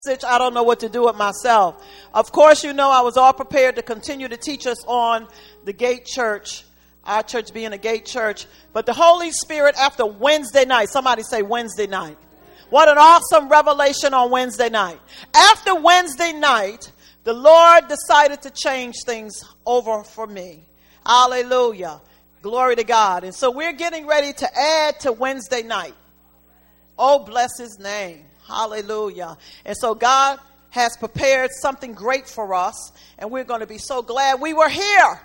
I don't know what to do with myself. Of course, you know, I was all prepared to continue to teach us on the Gate Church, our church being a Gate Church. But the Holy Spirit, after Wednesday night, somebody say Wednesday night. What an awesome revelation on Wednesday night. After Wednesday night, the Lord decided to change things over for me. Hallelujah. Glory to God. And so we're getting ready to add to Wednesday night. Oh, bless his name. Hallelujah. And so God has prepared something great for us, and we're going to be so glad we were here.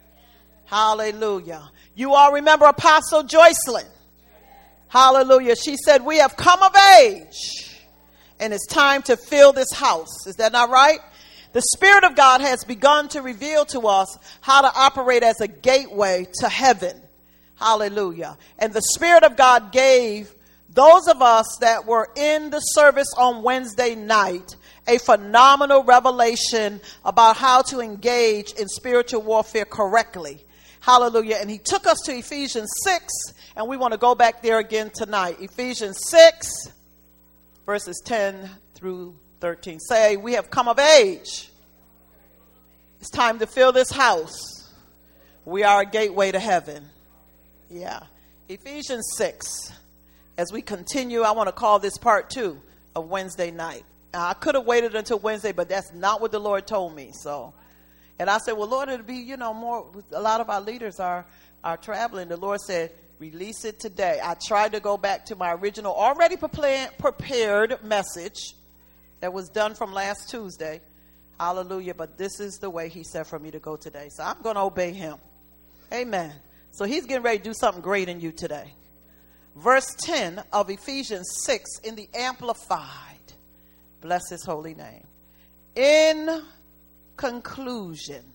Hallelujah. You all remember Apostle Joycelyn? Hallelujah. She said, we have come of age, and it's time to fill this house. Is that not right? The Spirit of God has begun to reveal to us how to operate as a gateway to heaven. Hallelujah. And the Spirit of God gave those of us that were in the service on Wednesday night a phenomenal revelation about how to engage in spiritual warfare correctly. Hallelujah. And he took us to Ephesians 6, and we want to go back there again tonight. Ephesians 6, verses 10 through 13. Say, we have come of age. It's time to fill this house. We are a gateway to heaven. Yeah. Ephesians 6. As we continue, I want to call this part 2 of Wednesday night. Now, I could have waited until Wednesday, but that's not what the Lord told me. And I said, well, Lord, it'll be, more. A lot of our leaders are traveling. The Lord said, release it today. I tried to go back to my original, already prepared message that was done from last Tuesday. Hallelujah. But this is the way he said for me to go today. So I'm going to obey him. Amen. So he's getting ready to do something great in you today. Verse 10 of Ephesians 6 in the Amplified. Bless his holy name. In conclusion,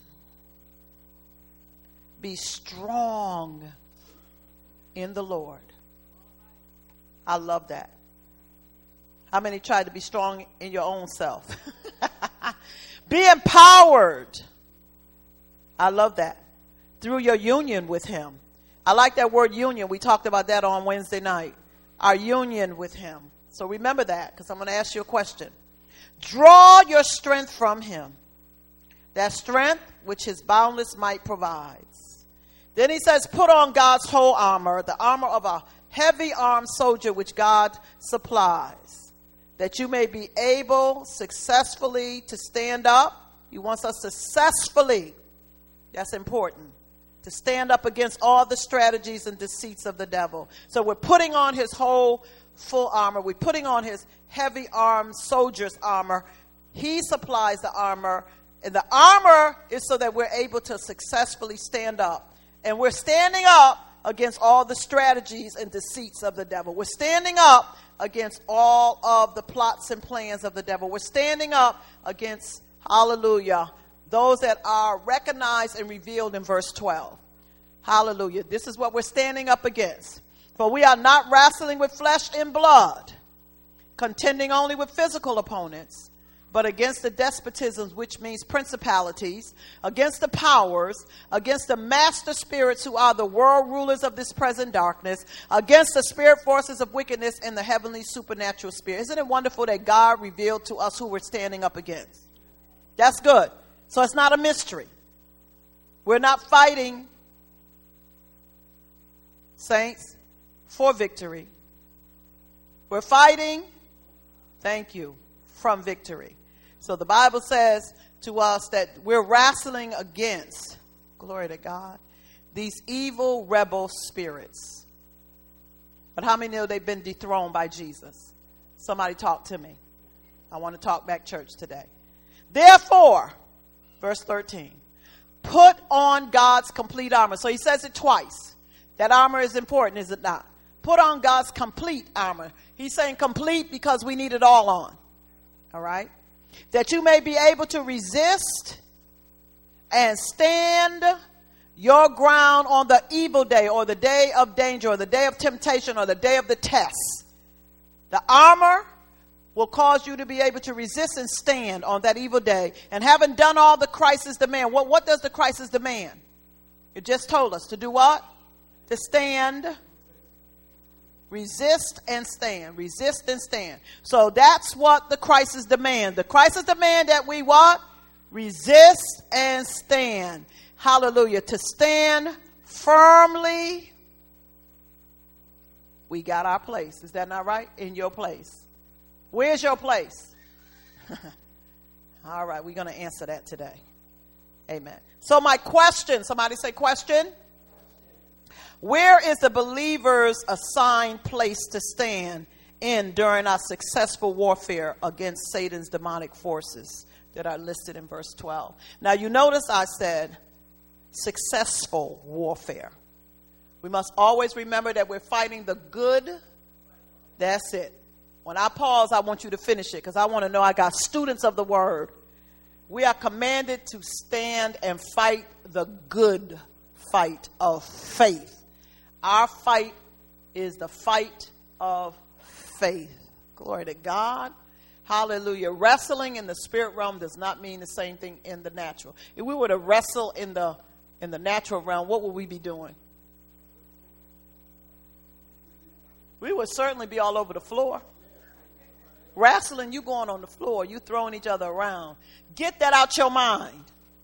be strong in the Lord. I love that. How many tried to be strong in your own self? Be empowered. I love that. Through your union with him. I like that word union. We talked about that on Wednesday night. Our union with him. So remember that, because I'm going to ask you a question. Draw your strength from him. That strength which his boundless might provides. Then he says, put on God's whole armor, the armor of a heavy armed soldier which God supplies, that you may be able successfully to stand up. He wants us successfully. That's important. To stand up against all the strategies and deceits of the devil. So we're putting on his whole full armor. We're putting on his heavy armed soldier's armor. He supplies the armor. And the armor is so that we're able to successfully stand up. And we're standing up against all the strategies and deceits of the devil. We're standing up against all of the plots and plans of the devil. We're standing up against, hallelujah, those that are recognized and revealed in verse 12. Hallelujah. This is what we're standing up against. For we are not wrestling with flesh and blood, contending only with physical opponents, but against the despotisms, which means principalities, against the powers, against the master spirits who are the world rulers of this present darkness, against the spirit forces of wickedness in the heavenly supernatural spirit. Isn't it wonderful that God revealed to us who we're standing up against? That's good. So it's not a mystery. We're not fighting, saints, for victory. We're fighting, thank you, from victory. So the Bible says to us that we're wrestling against, glory to God, these evil rebel spirits. But how many know they've been dethroned by Jesus? Somebody talk to me. I want to talk back church today. Therefore, verse 13, put on God's complete armor. So he says it twice. That armor is important, is it not? Put on God's complete armor. He's saying complete because we need it all on. All right? That you may be able to resist and stand your ground on the evil day, or the day of danger, or the day of temptation, or the day of the test. The armor will cause you to be able to resist and stand on that evil day. And having done all the crisis demand. What does the crisis demand? It just told us to do what? To stand Resist and stand. Resist and stand. So that's what the crisis demand. The crisis demand that we what? Resist and stand. Hallelujah. To stand firmly. We got our place. Is that not right? In your place. Where's your place? All right. We're going to answer that today. Amen. So my question, somebody say question. Where is the believer's assigned place to stand in during our successful warfare against Satan's demonic forces that are listed in verse 12? Now you notice I said successful warfare. We must always remember that we're fighting the good. That's it. When I pause, I want you to finish it because I want to know I got students of the word. We are commanded to stand and fight the good fight of faith. Our fight is the fight of faith. Glory to God. Hallelujah. Wrestling in the spirit realm does not mean the same thing in the natural. If we were to wrestle in the natural realm, what would we be doing? We would certainly be all over the floor. Wrestling, you going on the floor, you throwing each other around. Get that out your mind.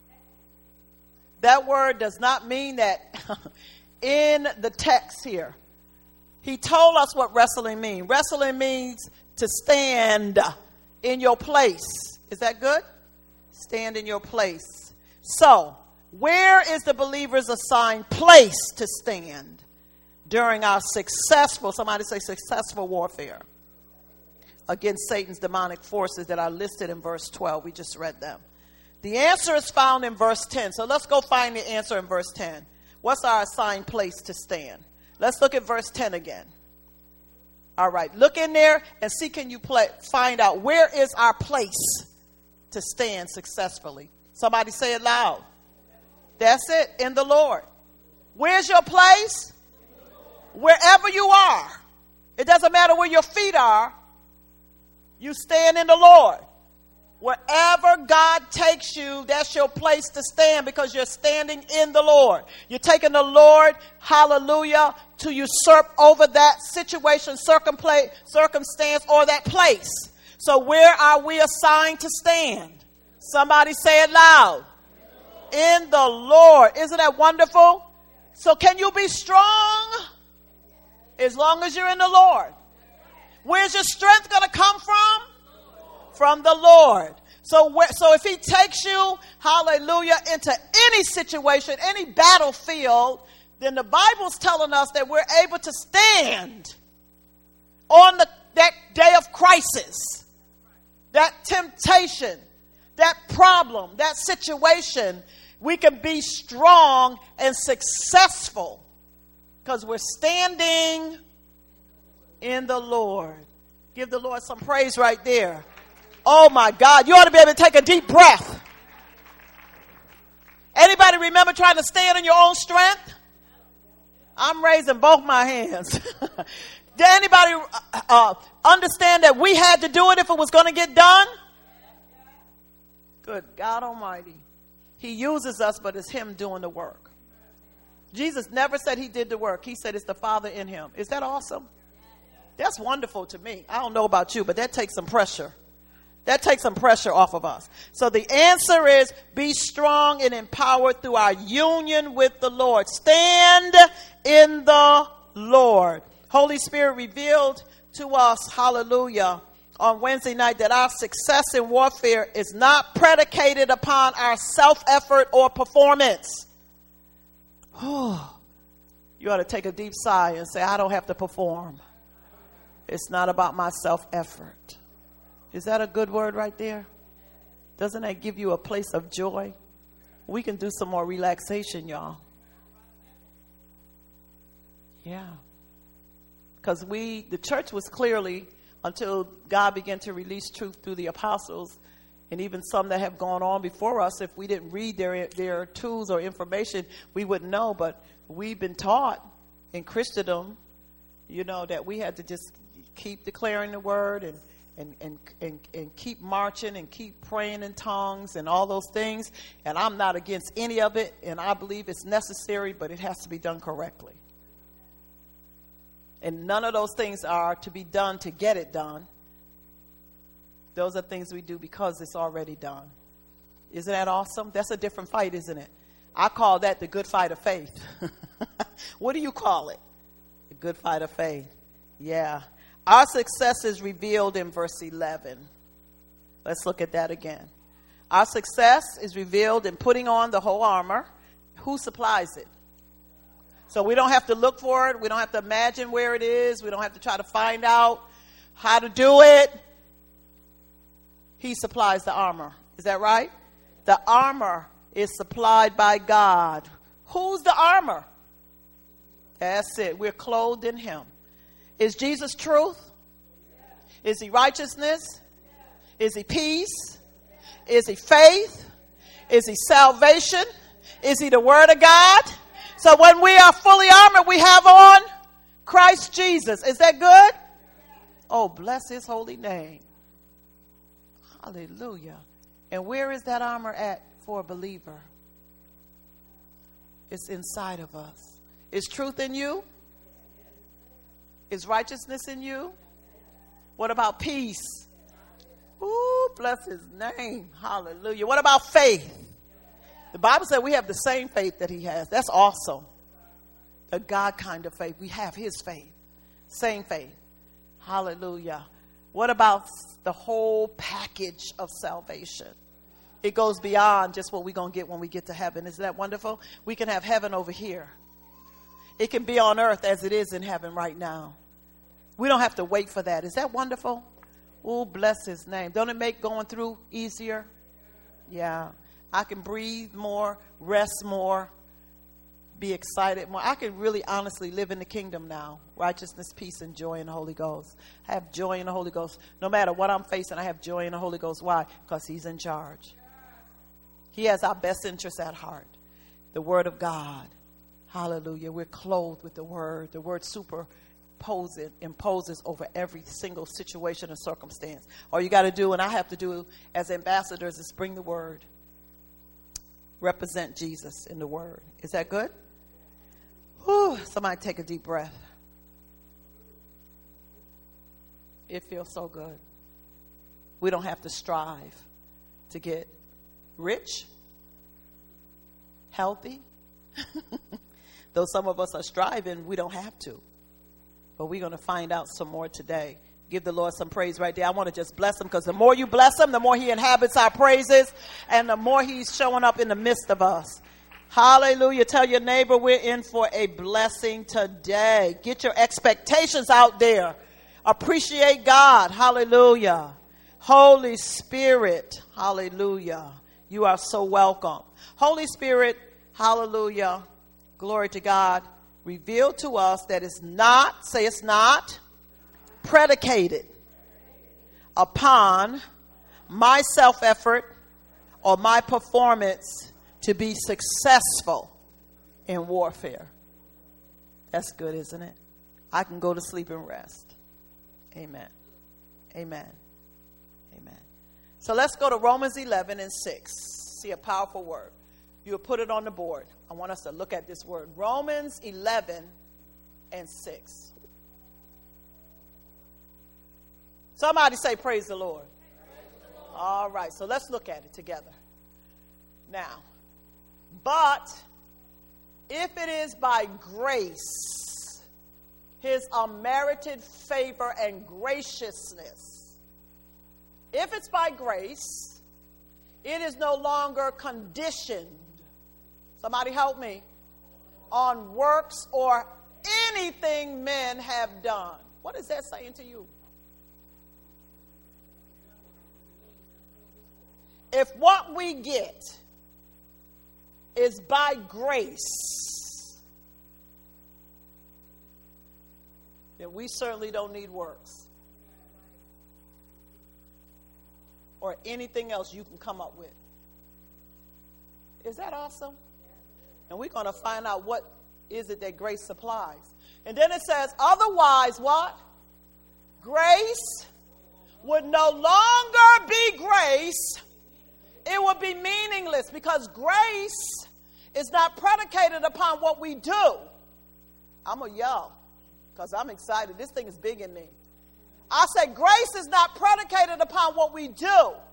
That word does not mean that in the text here. He told us what wrestling means. Wrestling means to stand in your place. Is that good? Stand in your place. So, where is the believer's assigned place to stand during our successful, somebody say successful warfare against Satan's demonic forces that are listed in verse 12? We just read them. The answer is found in verse 10. So let's go find the answer in verse 10. What's our assigned place to stand? Let's look at verse 10 again. All right. Look in there and see, can you find out where is our place to stand successfully? Somebody say it loud. That's it. In the Lord. Where's your place? Wherever you are. It doesn't matter where your feet are. You stand in the Lord. Wherever God takes you, that's your place to stand because you're standing in the Lord. You're taking the Lord, hallelujah, to usurp over that situation, circumstance, or that place. So where are we assigned to stand? Somebody say it loud. In the Lord. Isn't that wonderful? So can you be strong? As long as you're in the Lord. Where's your strength going to come from? From the Lord. So if he takes you, hallelujah, into any situation, any battlefield, then the Bible's telling us that we're able to stand on that day of crisis, that temptation, that problem, that situation. We can be strong and successful because we're standing in the Lord. Give the Lord some praise right there. Oh my God, you ought to be able to take a deep breath. Anybody remember trying to stand in your own strength? I'm raising both my hands. Did anybody understand that we had to do it if it was going to get done? Good God Almighty. He uses us, but it's him doing the work. Jesus never said he did the work. He said it's the Father in him. Is that awesome? That's wonderful to me. I don't know about you, but that takes some pressure. That takes some pressure off of us. So the answer is be strong and empowered through our union with the Lord. Stand in the Lord. Holy Spirit revealed to us, hallelujah, on Wednesday night that our success in warfare is not predicated upon our self-effort or performance. You ought to take a deep sigh and say, I don't have to perform. It's not about my self-effort. Is that a good word right there? Doesn't that give you a place of joy? We can do some more relaxation, y'all. Yeah. Because the church was clearly, until God began to release truth through the apostles, and even some that have gone on before us, if we didn't read their tools or information, we wouldn't know. But we've been taught in Christendom, that we had to just keep declaring the word and keep marching and keep praying in tongues and all those things. And I'm not against any of it, and I believe it's necessary, but it has to be done correctly. And none of those things are to be done to get it done. Those are things we do because it's already done. Isn't that awesome? That's a different fight, isn't it? I call that the good fight of faith. What do you call it? The good fight of faith. Yeah. Our success is revealed in verse 11. Let's look at that again. Our success is revealed in putting on the whole armor. Who supplies it? So we don't have to look for it. We don't have to imagine where it is. We don't have to try to find out how to do it. He supplies the armor. Is that right? The armor is supplied by God. Who's the armor? That's it. We're clothed in him. Is Jesus truth? Is he righteousness? Is he peace? Is he faith? Is he salvation? Is he the word of God? So when we are fully armored, we have on Christ Jesus. Is that good? Oh, bless his holy name. Hallelujah. And where is that armor at for a believer? It's inside of us. Is truth in you? Is righteousness in you? What about peace? Ooh, bless his name. Hallelujah. What about faith? The Bible said we have the same faith that he has. That's awesome. A God kind of faith. We have his faith. Same faith. Hallelujah. What about the whole package of salvation? It goes beyond just what we're going to get when we get to heaven. Isn't that wonderful? We can have heaven over here. It can be on earth as it is in heaven right now. We don't have to wait for that. Is that wonderful? Oh, bless his name. Don't it make going through easier? Yeah. I can breathe more, rest more, be excited more. I can really honestly live in the kingdom now. Righteousness, peace, and joy in the Holy Ghost. I have joy in the Holy Ghost. No matter what I'm facing, I have joy in the Holy Ghost. Why? Because he's in charge. He has our best interests at heart. The word of God. Hallelujah. We're clothed with the word. The word imposes over every single situation and circumstance. All you got to do, and I have to do as ambassadors, is bring the word. Represent Jesus in the word. Is that good? Whew, somebody take a deep breath. It feels so good. We don't have to strive to get rich, healthy. Though some of us are striving, we don't have to. But we're going to find out some more today. Give the Lord some praise right there. I want to just bless him, because the more you bless him, the more he inhabits our praises, and the more he's showing up in the midst of us. Hallelujah. Tell your neighbor we're in for a blessing today. Get your expectations out there. Appreciate God. Hallelujah. Holy Spirit. Hallelujah. You are so welcome. Holy Spirit. Hallelujah. Glory to God. Reveal to us that it's not, say it's not, predicated upon my self-effort or my performance to be successful in warfare. That's good, isn't it? I can go to sleep and rest. Amen. Amen. Amen. So let's go to Romans 11 and 6. See a powerful word. You'll put it on the board. I want us to look at this word. Romans 11 and 6. Somebody say, praise the Lord. Praise the Lord. All right, so let's look at it together. Now, but if it is by grace, his unmerited favor and graciousness, if it's by grace, it is no longer conditioned. Somebody help me. On works or anything men have done. What is that saying to you? If what we get is by grace, then we certainly don't need works or anything else you can come up with. Is that awesome? And we're going to find out what is it that grace supplies. And then it says, otherwise what? Grace would no longer be grace. It would be meaningless, because grace is not predicated upon what we do. I'm going to yell. because I'm excited. This thing is big in me. I said grace is not predicated upon what we do.